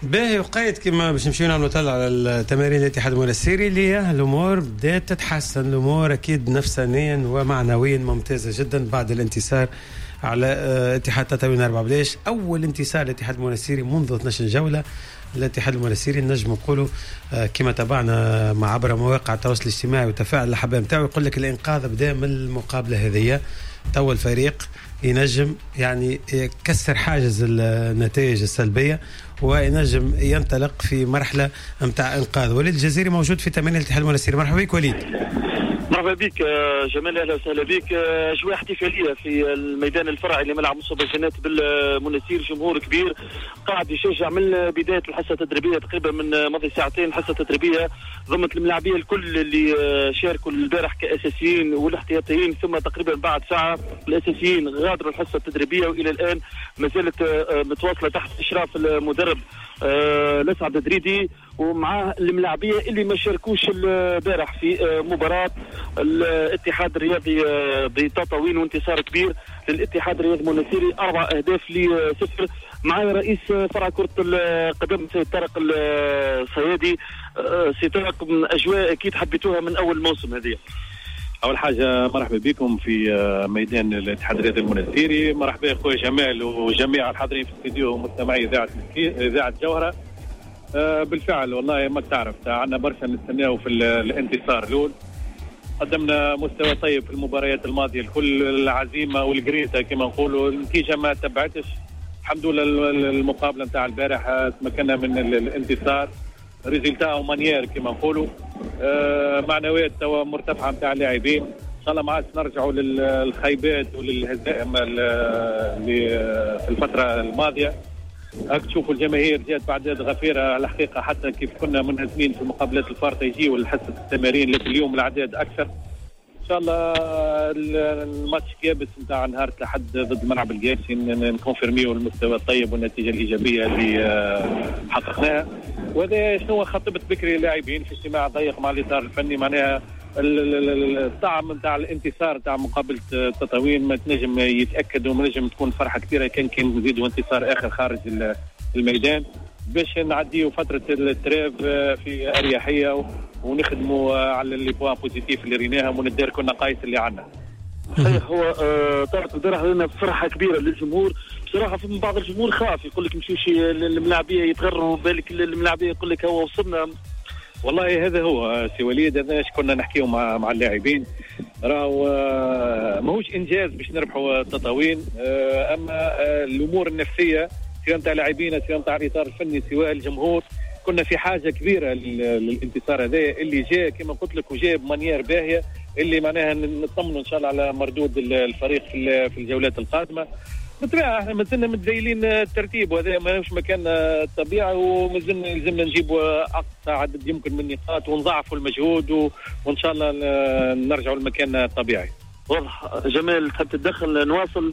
باهي وقيت كما باش نمشيو نعملوا طلع على التمارين الاتحاد المنستيري اللي هي الامور بدات تتحسن، الامور اكيد نفسانيا ومعنويا ممتازه جدا بعد الانتصار على اتحاد تطاوين أربعة بلاش، اول انتصار للاتحاد المنستيري منذ اثناش جوله. الاتحاد المنستيري نجم نقولوا كما تابعنا مع عبر مواقع التواصل الاجتماعي وتفاعل الحبايب نتاعو يقول لك الانقاذ بدا من المقابله هذه. تو الفريق ينجم يعني يكسر حاجز النتائج السلبيه وينجم ينطلق في مرحله نتاع انقاذ. وليد الجزيري موجود في تمارين الاتحاد المنستيري. مرحبا بك وليد. مرحبا بك جمال، اهلا وسهلا بك. اجواء احتفاليه في الميدان الفرعي لملعب مصطفى الجنات بالمنستير، جمهور كبير قاعد يشجع من بدايه الحصه التدريبيه تقريبا من ماضي ساعتين. حصه تدريبيه ضمت الملاعبيه الكل اللي شاركوا البارح كاساسيين والاحتياطيين، ثم تقريبا بعد ساعه الاساسيين غادروا الحصه التدريبيه والى الان ما زالت متواصله تحت اشراف المدرب لسعد دريدي ومعاه الملاعبيه اللي ما شاركوش البارح في مباراه الاتحاد الرياضي بتطاوين، وانتصار كبير للاتحاد الرياضي المنستيري اربع اهداف لصفر. معايا رئيس فرع كره القدم سيد طارق الصيادي. سيد طارق، من اجواء اكيد حبيتوها من اول موسم هذه. اول حاجه مرحبا بكم في ميدان الاتحاد الرياضي المنستيري، مرحبا اخويا جمال وجميع الحاضرين في الاستديو ومستمعي اذاعه اذاعه جوهره. بالفعل والله ما تعرف عندنا برشا نستناو في الانتصار الاول. قدمنا مستوى طيب في المباريات الماضيه الكل، العزيمه والجريتا كما نقولوا. النتيجه ما تبعتش، الحمد لله. المقابله نتاع البارح تمكنا من الانتصار، ريزلتا او مانيير كما نقولوا. آه معنويات توا مرتفعه نتاع اللاعبين، ان شاء الله ما عادش نرجعوا للخيبات وللهزائم اللي في الفتره الماضيه. هاك تشوفوا الجماهير جات بعد غفيره على الحقيقه، حتى كيف كنا منهزمين في المقابلات الفارطه يجيوا لحصه التمارين، لكن اليوم الاعداد اكثر. ان شاء الله الماتش كابس نتاع نهار الاحد ضد ملعب القادسي نكونفيرميو المستوى الطيب والنتيجه الايجابيه اللي حققناها. وهذا شنو خطبت بكري اللاعبين في اجتماع ضيق مع الاطار الفني، معناها الطعم نتاع الانتصار نتاع مقابله تطاوين ما تنجم يتاكد وما نجم تكون فرحه كبيره كان كان نزيدوا انتصار اخر خارج الميدان باش نعديوا فتره التريف في اريحيه ونخدموا على لي بوان بوزيتيف اللي ريناهم ونداركوا النقائص اللي عندنا. صحيح، هو آه طارق البارح لنا فرحه كبيره للجمهور بصراحه. في بعض الجمهور خاف يقول لك مشوش الملاعبيه يتغروا، بالك الملاعبيه يقول لك هو وصلنا. والله هذا هو سي وليد، هذا ايش كنا نحكيو مع مع اللاعبين. راهو ماهوش انجاز باش نربحوا التطاوين، اما الامور النفسيه سواء نتاع لاعبين سواء نتاع الاطار الفني سواء الجمهور، كنا في حاجه كبيره للانتصار هذا اللي جاء كما قلت لك وجاء بمانيير باهيه اللي معناها نطمنوا ان شاء الله على مردود الفريق في في الجولات القادمه. بالطبيعه احنا مازلنا متزايلين الترتيب وهذا ماهوش مكان الطبيعي، ومازلنا لازمنا نجيبوا اقصى عدد يمكن من النقاط ونضاعفوا المجهود و... وان شاء الله نرجعوا للمكان الطبيعي. واضح. جمال تحب تتدخل نواصل؟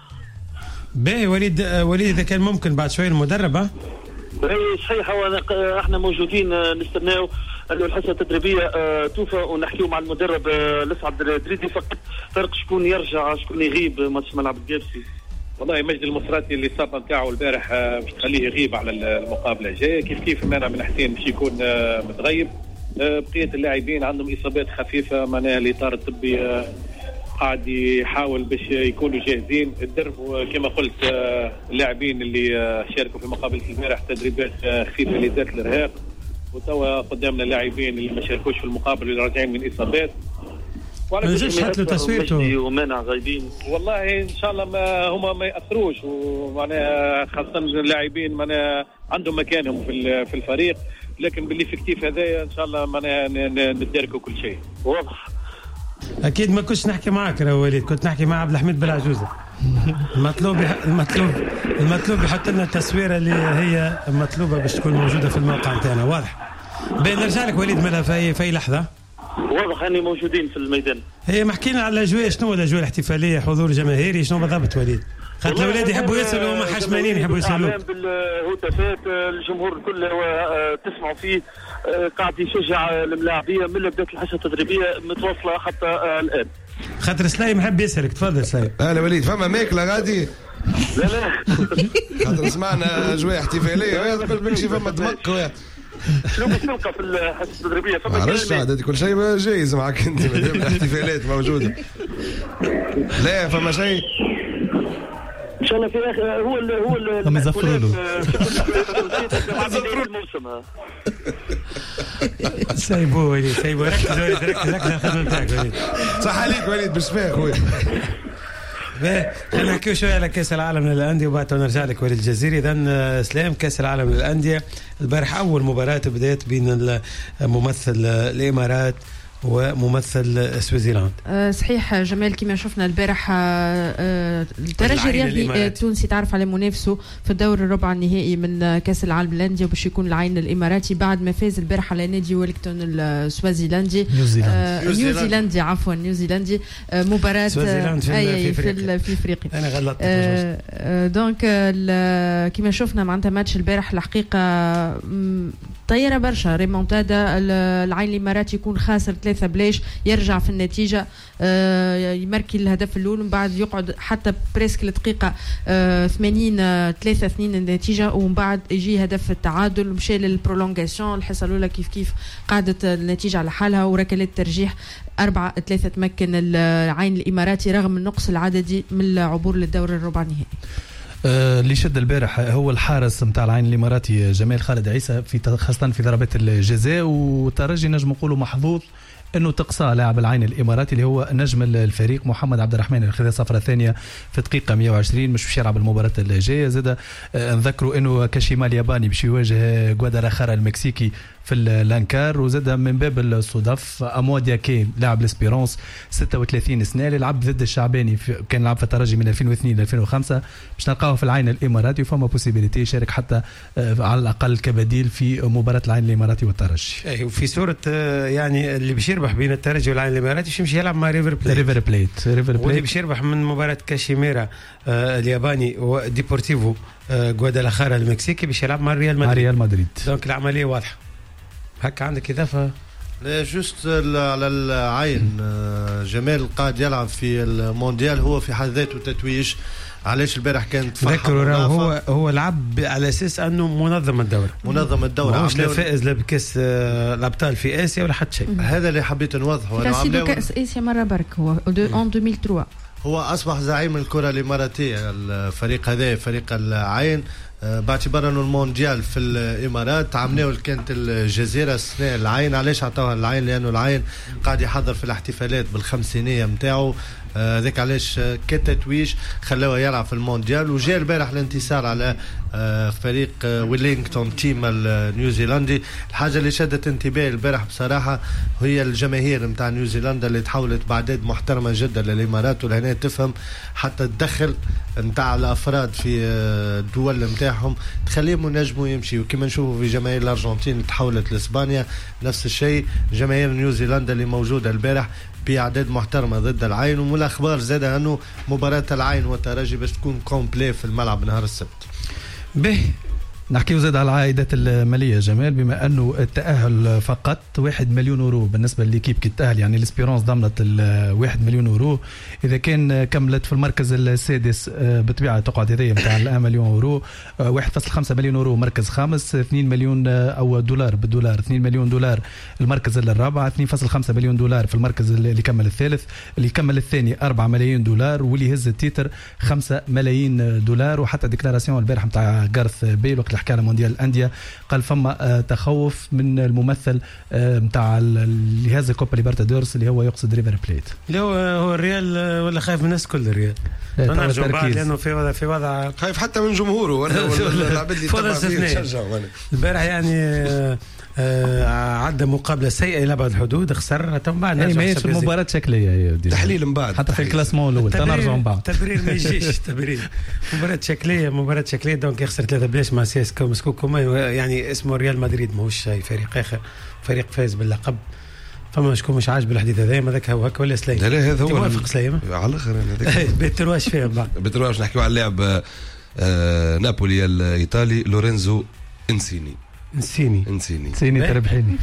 باهي وليد. وليد اذا كان ممكن بعد شويه المدرب. ها اي صحيح، احنا موجودين نستناو انه الحصه التدريبيه توفى ونحكيو مع المدرب لسعد دريدي. فقط فرق شكون يرجع شكون يغيب ماتش ملعب القادسي. والله مجد المصراتي اللي الصابه نتاعو البارح باش تخليه يغيب على المقابله الجايه، كيف كيف مانع من حسين باش يكون متغيب. بقيه اللاعبين عندهم اصابات خفيفه، معناها الاطار الطبي قاعد يحاول باش يكونوا جاهزين. الدرب كما قلت اللاعبين اللي شاركوا في مقابله البارح تدريبات خفيفه لذات الارهاق، وتوا قدامنا اللاعبين اللي ما شاركوش في المقابله اللي راجعين من اصابات. ما نجمش حتى تصويرته ومانع غايبين. والله ان شاء الله ما هما ما ياثروش، ومعناها خاصه اللاعبين معناها عندهم مكانهم في في الفريق، لكن بالليفكتيف هذايا ان شاء الله معناها نداركوا كل شيء. واضح. اكيد ما كنتش نحكي معاك يا وليد، كنت نحكي مع عبد الحميد بالعجوزه. المطلوب المطلوب المطلوب يحط لنا التصويره اللي هي مطلوبه باش تكون موجوده في الموقع نتاعنا. واضح. بين نرجع لك وليد ملا في في لحظه. واضح اني موجودين في الميدان. هي ما حكينا على الاجواء، شنو الاجواء الاحتفاليه، حضور جماهيري، شنو بالضبط وليد؟ خاطر الاولاد يحبوا يسالوا هما حشمانين يحبوا يسالوا. بالهتافات الجمهور الكل تسمعوا فيه قاعد يشجع الملاعبيه من بدايه الحصه التدريبيه متواصله حتى الان. خاطر سلايم حب يسالك، تفضل سلايم. اهلا وليد، فما ماكله غادي لا لا خاطر سمعنا اجواء احتفاليه هذا بالكشي فما دمق شنو باش نلقى في الحصه التدريبيه؟ فما معرفش عاد كل شيء جايز معك انت مادام الاحتفالات موجوده. لا فما شيء ان شاء الله في اخر هو ال هو ال هم يزفروا له الموسم. سايبوه وليد سايبوه ركز وليد ركز ركز على الخدمه نتاعك وليد. صح عليك وليد بالشفاه خويا. خلينا نحكيو شويه على كاس العالم للانديه وبعد نرجع لك وليد الجزيري. اذا سلام كاس العالم للانديه البارح اول مباراه بدات بين ممثل الامارات وممثل سويسرلاند. أه صحيح جمال كما شفنا البارح أه الترجي الرياضي التونسي تعرف على منافسه في الدور الربع النهائي من كاس العالم للانديه وباش يكون العين الاماراتي بعد ما فاز البارح على نادي ويلينغتون السوازيلاندي نيوزيلندي عفوا نيوزيلندي أه مباراه سوازيلاند في, في, في افريقيا. انا غلطت أه أه دونك كما شفنا معناتها ماتش البارح الحقيقه طياره برشا ريمونتادا. العين الاماراتي يكون خاسر ثلاثة بلاش يرجع في النتيجة آه يمركي الهدف الأول ومن بعد يقعد حتى بريسك الدقيقة آه ثمانين آه ثلاثة اثنين النتيجة ومن بعد يجي هدف التعادل ومشى للبرولونغاسيون. الحصة الأولى كيف كيف قعدت النتيجة على حالها وركلات ترجيح أربعة ثلاثة تمكن العين الإماراتي رغم النقص العددي من العبور للدور الربع النهائي. اللي شد البارح هو الحارس نتاع العين الاماراتي جمال خالد عيسى في خاصه في ضربات الجزاء والترجي نجم نقولوا محظوظ انه تقصى لاعب العين الاماراتي اللي هو نجم الفريق محمد عبد الرحمن اللي خذ صفرة ثانيه في دقيقه مئة وعشرين مش باش يلعب المباراه الجايه. زاد نذكروا انه كاشيما الياباني باش يواجه غوادالاخارا المكسيكي في الانكار. وزاد من باب الصدف اموديا كين لاعب الاسبيرونس ستة وثلاثين سنه اللي لعب ضد الشعباني كان لعب في الترجي من ألفين واثنين ل ألفين وخمسة باش نلقاه في العين الاماراتي وفما بوسيبيليتي يشارك حتى على الاقل كبديل في مباراه العين الاماراتي والترجي. اي وفي صوره يعني اللي باش يربح بين الترجي والعين الاماراتي باش يمشي يلعب مع ريفر بليت ريفر بليت ريفر بليت واللي باش يربح من مباراه كاشيميرا آه الياباني وديبورتيفو آه غوادالاخارا المكسيكي باش يلعب مع ريال مدريد. ريال مدريد دونك العمليه واضحه. هكا عندك اضافه؟ لا جوست على العين جمال قاعد يلعب في المونديال هو في حد ذاته تتويج. علاش البارح كانت ذكروا هو هو لعب على اساس انه منظم الدورة منظم الدورة مش لا فائز لا بكاس الابطال في اسيا ولا حتى شيء. هذا اللي حبيت نوضحه. كاسيدو كاس اسيا مره برك هو ان ألفين وثلاثة هو اصبح زعيم الكره الاماراتيه الفريق هذا فريق العين باعتبار انه المونديال في الامارات عملوه كانت الجزيره السنه العين. علاش عطاوها العين؟ لانه العين قاعد يحضر في الاحتفالات بالخمسينيه نتاعو ذاك علاش كتتويج خلاوه يلعب في المونديال. وجاء البارح الانتصار على فريق ويلينغتون تيم النيوزيلندي. الحاجه اللي شدت انتباهي البارح بصراحه هي الجماهير نتاع نيوزيلندا اللي تحولت باعداد محترمه جدا للامارات ولهنا تفهم حتى الدخل نتاع الافراد في الدول نتاعهم تخليهم ينجموا يمشي. وكما نشوفوا في جماهير الارجنتين تحولت لاسبانيا نفس الشيء جماهير نيوزيلندا اللي موجوده البارح بأعداد محترمة ضد العين. ومن الأخبار زاد أنه مباراة العين والترجي باش تكون كومبلي في الملعب نهار السبت. به نحكيو زاد على العائدات الماليه جمال بما انه التاهل فقط واحد مليون اورو بالنسبه لليكيب كي تاهل يعني الاسبيرونس ضمنت واحد مليون اورو. اذا كان كملت في المركز السادس بطبيعه تقعد هذه نتاع الآن مليون اورو. واحد فاصلة خمسة مليون اورو مركز خامس اثنين مليون او دولار بالدولار اثنين مليون دولار المركز الرابع اثنين فاصلة خمسة مليون دولار في المركز اللي كمل الثالث اللي كمل الثاني أربعة ملايين دولار واللي هز التيتر خمسة ملايين دولار. وحتى ديكلاراسيون البارح نتاع غارث بيل وقت الحكايه على مونديال الانديه قال فما تخوف من الممثل نتاع اللي هز كوبا ليبرتادورس اللي هو يقصد ريفر بليت. اللي هو هو الريال ولا خايف من الناس كل الريال؟ انا نرجع بعد لانه في وضع في وضع خايف حتى من جمهوره ولا ولا العباد اللي تبع فيه تشجعوا. البارح يعني آه عدى مقابله سيئه الى بعد الحدود خسر ثم بعد نرجع هي مباراه شكليه تحليل من بعد حتى في الكلاسمون الاول تنرجعوا من بعد تبرير ما يجيش تبرير مباراه شكليه مباراه شكليه دونك يخسر ثلاثة بلاش مع سي اس كو مسكو يعني اسمه ريال مدريد ماهوش فريق اخر فريق فاز باللقب. فما شكون مش عاجب الحديث هذا ما ذاك هو هكا ولا سليم؟ لا لا هذا هو موافق سليم على الاخر هذاك بيترواش فيها بعد بيترواش نحكيو على اللاعب آه نابولي الايطالي لورينزو انسيني انسيني انسيني انسيني تربحيني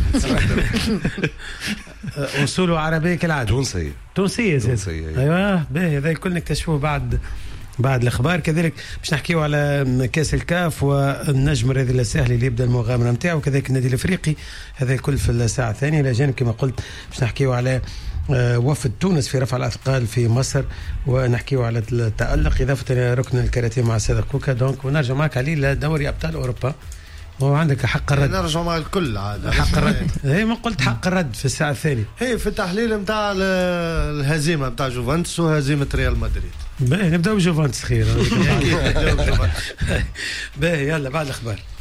اصوله عربيه كالعاده تونسيه تونسيه تونسيه ايوه باهي هذا الكل نكتشفوه بعد بعد الاخبار كذلك باش نحكيو على كاس الكاف والنجم الرياضي الساحلي اللي يبدا المغامره نتاعو، وكذلك النادي الافريقي. هذا الكل في الساعه الثانيه. الى جانب كما قلت باش نحكيو على وفد تونس في رفع الاثقال في مصر، ونحكيو على التالق اضافه الى ركن الكاراتيه مع السيد كوكا. دونك ونرجع معك علي لدوري ابطال اوروبا، وعندك حق الرد. نرجع مع الكل عاد حق الرد. هي ما قلت حق الرد في الساعه الثانيه. هي في التحليل نتاع الهزيمه نتاع جوفنتوس وهزيمه ريال مدريد. باهي نبداو بجوفنتوس خير. باهي يلا بعد الاخبار.